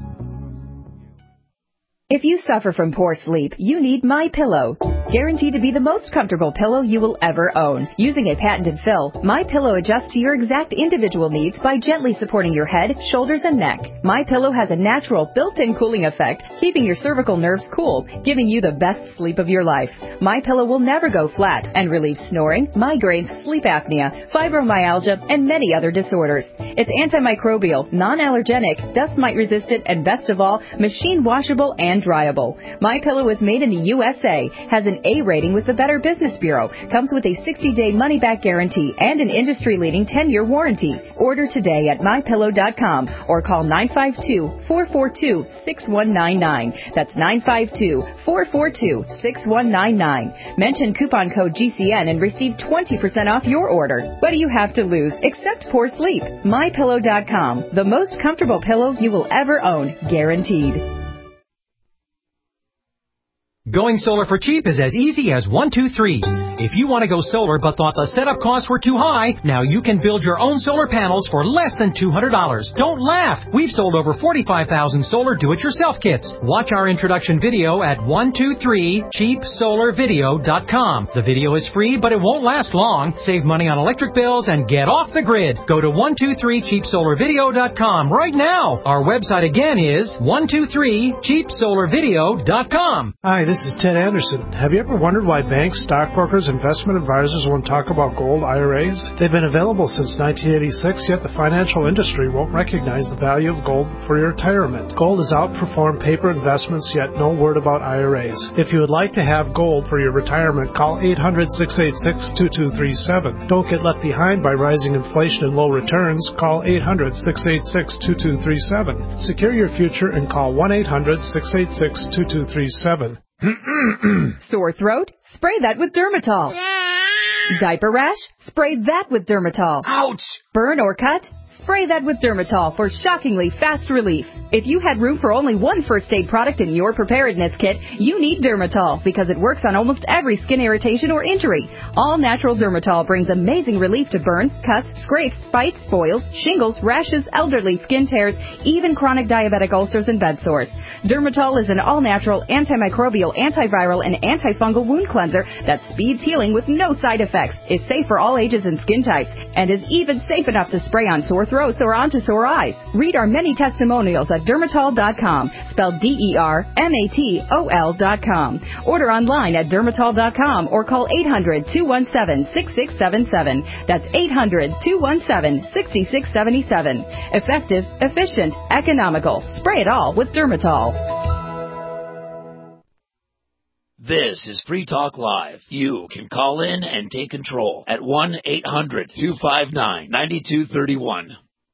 If you suffer from poor sleep, you need MyPillow. Guaranteed to be the most comfortable pillow you will ever own. Using a patented fill, MyPillow adjusts to your exact individual needs by gently supporting your head, shoulders, and neck. MyPillow has a natural built-in cooling effect, keeping your cervical nerves cool, giving you the best sleep of your life. MyPillow will never go flat and relieves snoring, migraines, sleep apnea, fibromyalgia, and many other disorders. It's antimicrobial, non-allergenic, dust mite resistant, and best of all, machine washable and dryable. MyPillow is made in the U S A, has an A rating with the Better Business Bureau, comes with a sixty-day money-back guarantee, and an industry-leading ten-year warranty. Order today at my pillow dot com or call nine five two, four four two, six one nine nine. That's nine five two, four four two, six one nine nine. Mention coupon code G C N and receive twenty percent off your order. What do you have to lose except poor sleep? my pillow dot com, the most comfortable pillow you will ever own, guaranteed. Going solar for cheap is as easy as one, two, three. If you want to go solar but thought the setup costs were too high, now you can build your own solar panels for less than two hundred dollars. Don't laugh! We've sold over forty-five thousand solar do-it-yourself kits. Watch our introduction video at one two three cheap solar video dot com. The video is free, but it won't last long. Save money on electric bills and get off the grid. Go to one two three cheap solar video dot com right now. Our website again is one two three cheap solar video dot com. Hi, this is Ted Anderson. Have you ever wondered why banks, stockbrokers, investment advisors won't talk about gold I R As? They've been available since nineteen eighty-six, yet the financial industry won't recognize the value of gold for your retirement. Gold has outperformed paper investments, yet no word about I R As. If you would like to have gold for your retirement, call eight hundred, six eight six, two two three seven. Don't get left behind by rising inflation and low returns. Call eight hundred, six eight six, two two three seven. Secure your future and call one eight hundred, six eight six, two two three seven. Sore throat? Spray that with Dermatol. Diaper rash? Spray that with Dermatol. Ouch! Burn or cut? Spray that with Dermatol for shockingly fast relief. If you had room for only one first aid product in your preparedness kit, you need Dermatol because it works on almost every skin irritation or injury. All natural Dermatol brings amazing relief to burns, cuts, scrapes, bites, boils, shingles, rashes, elderly skin tears, even chronic diabetic ulcers and bed sores. Dermatol is an all-natural, antimicrobial, antiviral, and antifungal wound cleanser that speeds healing with no side effects, is safe for all ages and skin types, and is even safe enough to spray on sore throats or onto sore eyes. Read our many testimonials at dermatol dot com, spelled D E R M A T O L dot com. Order online at dermatol dot com or call eight hundred, two one seven, six six seven seven. That's eight hundred, two one seven, six six seven seven. Effective, efficient, economical. Spray it all with Dermatol. This is Free Talk Live. You can call in and take control at one eight hundred, two five nine, nine two three one.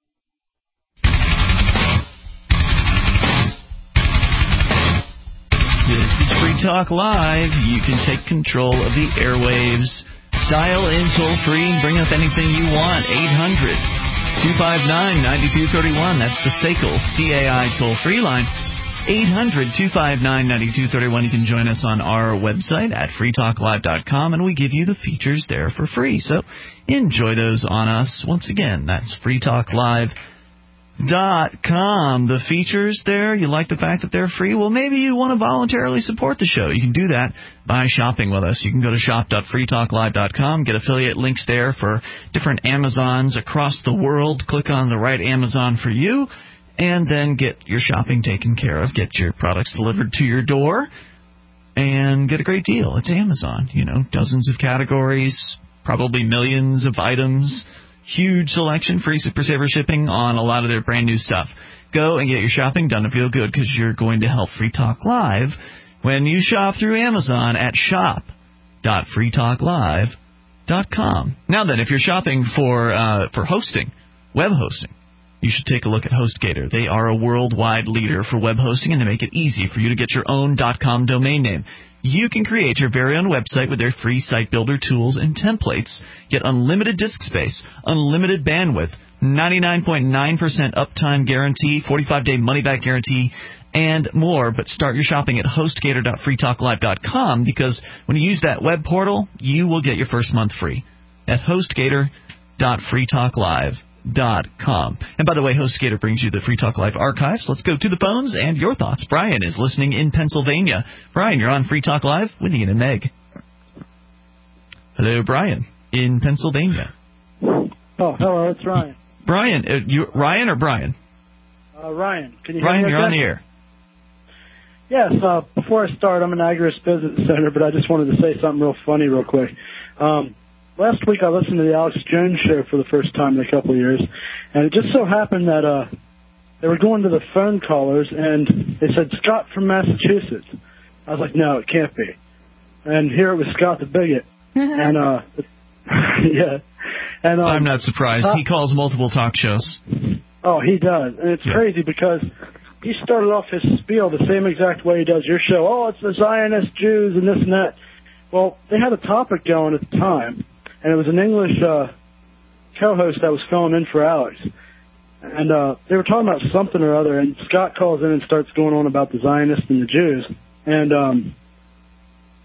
This is Free Talk Live. You can take control of the airwaves. Dial in toll-free and bring up anything you want. eight hundred, two five nine, nine two three one. That's the S A C L C A I toll-free line. eight hundred, two five nine, nine two three one. You can join us on our website at free talk live dot com, and we give you the features there for free. So enjoy those on us. Once again, that's free talk live dot com. The features there, you like the fact that they're free? Well, maybe you want to voluntarily support the show. You can do that by shopping with us. You can go to shop dot free talk live dot com, get affiliate links there for different Amazons across the world. Click on the right Amazon for you, and then get your shopping taken care of, get your products delivered to your door, and get a great deal. It's Amazon, you know, dozens of categories, probably millions of items, huge selection, free Super Saver shipping on a lot of their brand new stuff. Go and get your shopping done and feel good because you're going to help Free Talk Live when you shop through Amazon at shop dot free talk live dot com. Now then, if you're shopping for uh, for hosting, web hosting, you should take a look at HostGator. They are a worldwide leader for web hosting, and they make it easy for you to get your own .com domain name. You can create your very own website with their free site builder tools and templates. Get unlimited disk space, unlimited bandwidth, ninety-nine point nine percent uptime guarantee, forty-five day money-back guarantee, and more. But start your shopping at HostGator dot free talk live dot com because when you use that web portal, you will get your first month free at HostGator dot free talk live dot com. And by the way, HostGator brings you the Free Talk Live archives. Let's go to the phones and your thoughts. Brian is listening in Pennsylvania. Brian, you're on Free Talk Live with Ian and Meg. Hello, Brian, in Pennsylvania. Oh, hello, it's Ryan. Brian, uh, you Ryan or Brian? Uh, Ryan, can you hear Ryan, me? you're okay? on the air. Yes, uh, before I start, I'm an Agris Business Center, but I just wanted to say something real funny real quick. Um, Last week I listened to the Alex Jones show for the first time in a couple of years, and it just so happened that uh, they were going to the phone callers, and they said, Scott from Massachusetts. I was like, no, it can't be. And here it was Scott the Bigot. and, uh, yeah. And um, I'm not surprised. Uh, he calls multiple talk shows. Oh, he does. And it's yeah. crazy because he started off his spiel the same exact way he does your show. Oh, it's the Zionist Jews and this and that. Well, they had a topic going at the time. And it was an English uh, co-host that was filling in for Alex. And uh, they were talking about something or other, and Scott calls in and starts going on about the Zionists and the Jews. And um,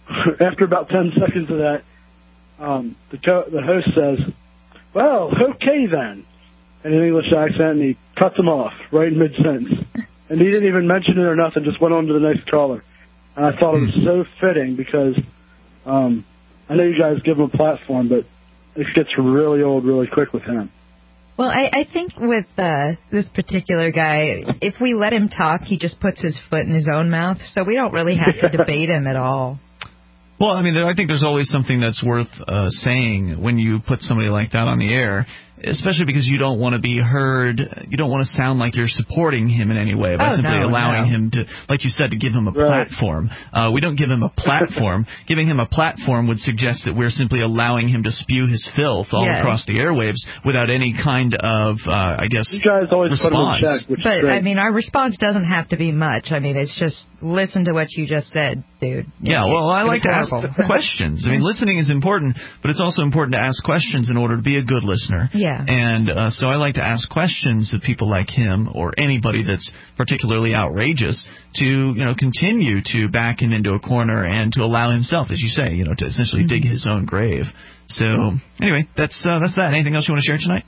after about ten seconds of that, um, the co- the host says, "Well, okay then," in an English accent, and he cuts him off right in mid-sentence. And he didn't even mention it or nothing, just went on to the next caller. And I thought it was so fitting because um, I know you guys give him a platform, but it gets really old really quick with him. Well, I, I think with uh, this particular guy, if we let him talk, he just puts his foot in his own mouth, so we don't really have to debate him at all. Well, I mean, I think there's always something that's worth uh, saying when you put somebody like that on the air, especially because you don't want to be heard, you don't want to sound like you're supporting him in any way by oh, simply no, allowing no. him to, like you said, to give him a right. platform. Uh, we don't give him a platform. Giving him a platform would suggest that we're simply allowing him to spew his filth all yeah. across the airwaves without any kind of, uh, I guess, you guys always response. Put him in check, which but, is great. I mean, our response doesn't have to be much. I mean, it's just listen to what you just said, dude. Yeah, well, I like to ask horrible. questions. I mean, listening is important, but it's also important to ask questions in order to be a good listener. Yeah. And uh, so I like to ask questions of people like him or anybody that's particularly outrageous to, you know, continue to back him into a corner and to allow himself, as you say, you know, to essentially mm-hmm. dig his own grave. So anyway, that's uh, that's that. Anything else you want to share tonight?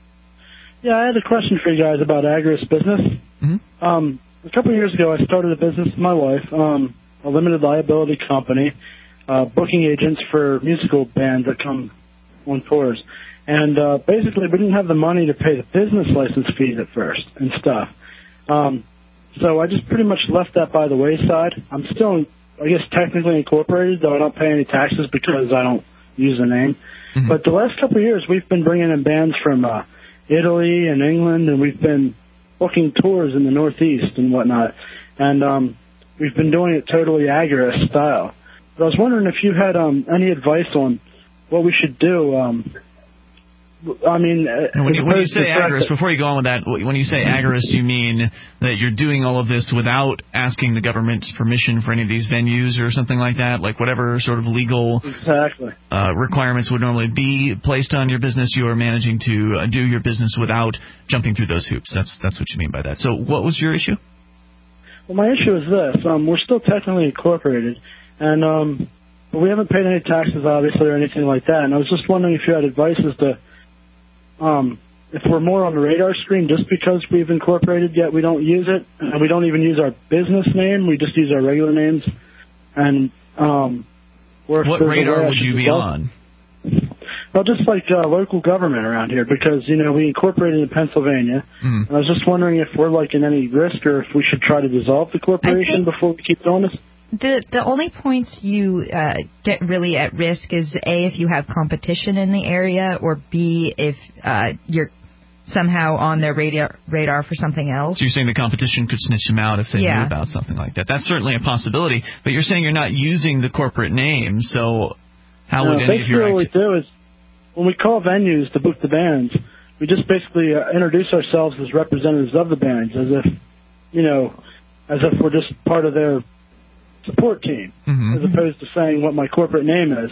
Yeah, I had a question for you guys about Agorist business. Mm-hmm. Um, a couple of years ago, I started a business with my wife, um, a limited liability company, uh, booking agents for musical bands that come on tours. And uh, basically, we didn't have the money to pay the business license fees at first and stuff. Um, so I just pretty much left that by the wayside. I'm still, I guess, technically incorporated, though I don't pay any taxes because I don't use the name. Mm-hmm. But the last couple of years, we've been bringing in bands from uh, Italy and England, and we've been booking tours in the Northeast and whatnot. And um, we've been doing it totally Agorist style. But I was wondering if you had um, any advice on what we should do. Um, I mean, when you, when you say Agorist, before you go on with that, when you say Agorist, you mean that you're doing all of this without asking the government's permission for any of these venues or something like that? Like whatever sort of legal exactly. uh, requirements would normally be placed on your business, you are managing to uh, do your business without jumping through those hoops. That's that's what you mean by that. So what was your issue? Well, my issue is this. Um, we're still technically incorporated, and um, we haven't paid any taxes, obviously, or anything like that. And I was just wondering if you had advice as to Um, if we're more on the radar screen just because we've incorporated, yet we don't use it, and we don't even use our business name, we just use our regular names. And um, or what radar would you be on? Well, just like uh, local government around here, because you know we incorporated in Pennsylvania. Mm. And I was just wondering if we're like in any risk, or if we should try to dissolve the corporation before we keep doing this. The the only points you uh, get really at risk is A, if you have competition in the area, or B, if uh, you're somehow on their radar radar for something else. So you're saying the competition could snitch them out if they yeah. knew about something like that. That's certainly a possibility, but you're saying you're not using the corporate name, so how no, would any of your... Basically what we do is, when we call venues to book the bands, we just basically uh, introduce ourselves as representatives of the bands, as if, you know, as if we're just part of their support team, mm-hmm. as opposed to saying what my corporate name is.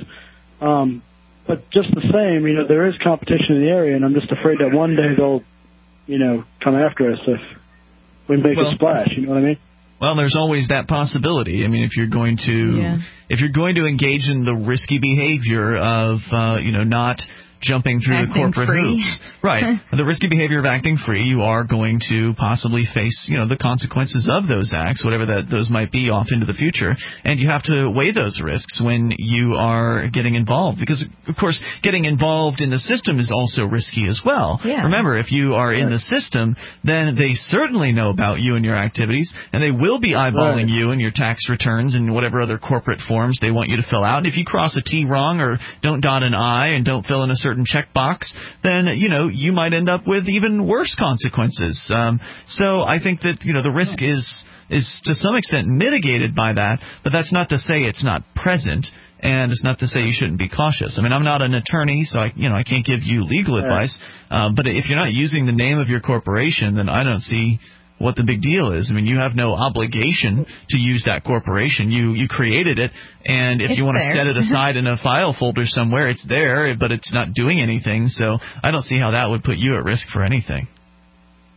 Um, but just the same, you know, there is competition in the area, and I'm just afraid that one day they'll, you know, come after us if we make well, a splash. You know what I mean? Well, there's always that possibility. I mean, if you're going to yeah. if you're going to engage in the risky behavior of, uh, you know, not jumping through acting the corporate free. hoops. Right. The risky behavior of acting free, you are going to possibly face, you know, the consequences of those acts, whatever that those might be off into the future. And you have to weigh those risks when you are getting involved. Because, of course, getting involved in the system is also risky as well. Yeah. Remember, if you are in the system, then they certainly know about you and your activities, and they will be eyeballing right. you and your tax returns and whatever other corporate forms they want you to fill out. And if you cross a T wrong or don't dot an I and don't fill in a certain checkbox, then, you know, you might end up with even worse consequences. Um, so I think that, you know, the risk is is to some extent mitigated by that, but that's not to say it's not present, and it's not to say you shouldn't be cautious. I mean, I'm not an attorney, so I, you know, I can't give you legal yeah. advice, uh, but if you're not using the name of your corporation, then I don't see what the big deal is. I mean, you have no obligation to use that corporation. You you created it, and if it's you want there. to set it aside in a file folder somewhere, it's there, but it's not doing anything. So I don't see how that would put you at risk for anything.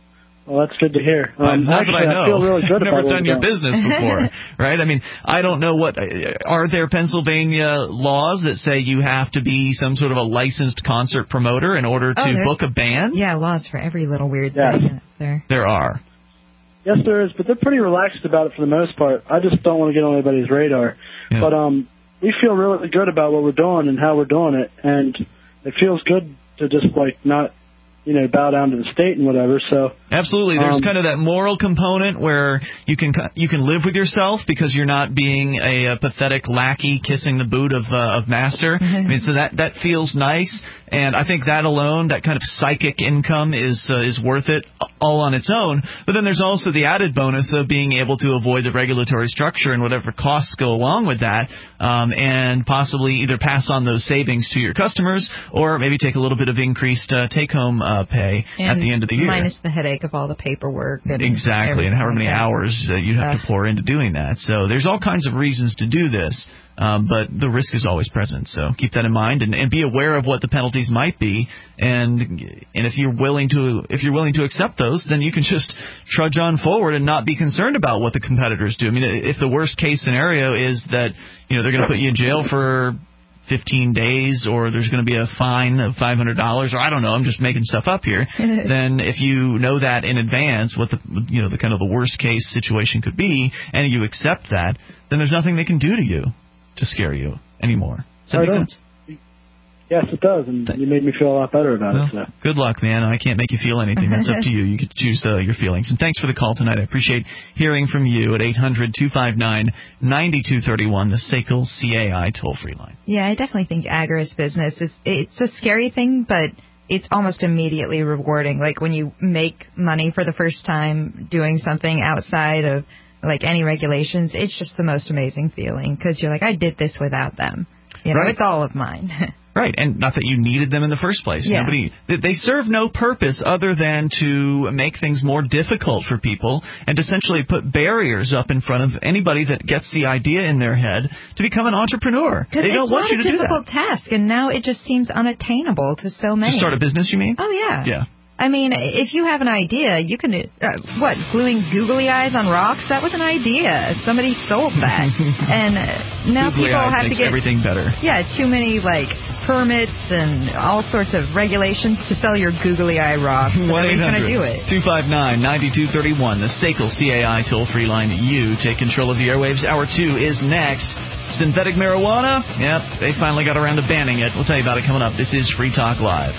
Well, that's good to hear. Um, Not actually, that I know. I feel really good I've about never what done we're your doing. business before, right? I mean, I don't know what are there Pennsylvania laws that say you have to be some sort of a licensed concert promoter in order to Oh, there's- book a band? Yeah, laws for every little weird Yes. thing there. There are. Yes, there is, but they're pretty relaxed about it for the most part. I just don't want to get on anybody's radar. Yeah. But um, we feel really good about what we're doing and how we're doing it, and it feels good to just like not, you know, bow down to the state and whatever. So Absolutely. There's um, kind of that moral component where you can you can live with yourself because you're not being a, a pathetic lackey kissing the boot of uh, of master. I mean, so that that feels nice, and I think that alone, that kind of psychic income is uh, is worth it all on its own. But then there's also the added bonus of being able to avoid the regulatory structure and whatever costs go along with that, um, and possibly either pass on those savings to your customers or maybe take a little bit of increased uh, take-home uh, pay And at the end of the year. minus the headache of all the paperwork. And Exactly, and however many everything like that. hours uh, you have to pour into doing that. So there's all kinds of reasons to do this, um, but the risk is always present. So keep that in mind and, and be aware of what the penalties might be. And and if you're willing to if you're willing to accept those, then you can just trudge on forward and not be concerned about what the competitors do. I mean, if the worst case scenario is that you know they're going to put you in jail for fifteen days, or there's going to be a fine of five hundred dollars, or I don't know, I'm just making stuff up here, then if you know that in advance, what the you know the kind of the worst case situation could be, and you accept that, then there's nothing they can do to you to scare you anymore. Does that I make don't. sense? Yes, it does, and you made me feel a lot better about Well, it. So. good luck, man. I can't make you feel anything. That's up to you. You can choose uh, your feelings. And thanks for the call tonight. I appreciate hearing from you at eight hundred two five nine nine two three one, the S A C L C A I toll-free line. Yeah, I definitely think agribusiness is it's a scary thing, but it's almost immediately rewarding. Like when you make money for the first time doing something outside of like any regulations, it's just the most amazing feeling because you're like, I did this without them. You know, Right. it's all of mine. Right, and not that you needed them in the first place. Yeah. Nobody, they- they serve no purpose other than to make things more difficult for people and to essentially put barriers up in front of anybody that gets the idea in their head to become an entrepreneur. Because They it's don't want not you a to do that. difficult task, and now it just seems unattainable to so many. To start a business, you mean? Oh, yeah. Yeah. I mean, if you have an idea, you can, uh, what, gluing googly eyes on rocks? That was an idea. Somebody sold that. and uh, now Googly people eyes have to makes get everything better. Yeah, too many, like, permits and all sorts of regulations to sell your googly eye rocks. So nobody's going to do it. two five nine nine two three one, the S A C L C A I toll-free line. You take control of the airwaves. Hour two is next. Synthetic marijuana? Yep, they finally got around to banning it. We'll tell you about it coming up. This is Free Talk Live.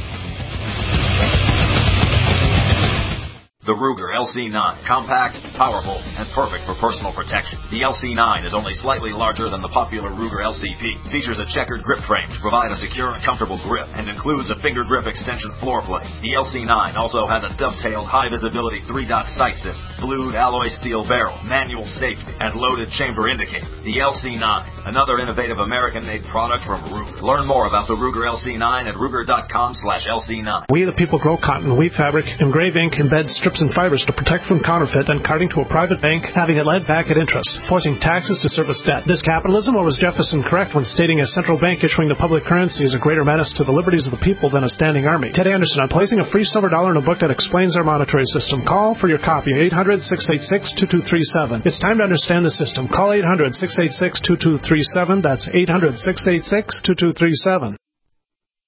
The Ruger L C nine. Compact, powerful, and perfect for personal protection. The L C nine is only slightly larger than the popular Ruger L C P. Features a checkered grip frame to provide a secure and comfortable grip, and includes a finger grip extension floor plate. The L C nine also has a dovetailed high-visibility three-dot sight system, blued alloy steel barrel, manual safety, and loaded chamber indicator. The L C nine, another innovative American-made product from Ruger. Learn more about the Ruger L C nine at Ruger.com slash LC9. We the people grow cotton, weave fabric, engrave ink, embed strips and fibers to protect from counterfeit, then carting to a private bank, having it lent back at interest, forcing taxes to service debt. This capitalism, or was Jefferson correct when stating a central bank issuing the public currency is a greater menace to the liberties of the people than a standing army? Ted Anderson, I'm placing a free silver dollar in a book that explains our monetary system. Call for your copy, eight hundred six eight six two two three seven. It's time to understand the system. Call eight hundred six eight six two two three seven. That's eight hundred six eight six two two three seven.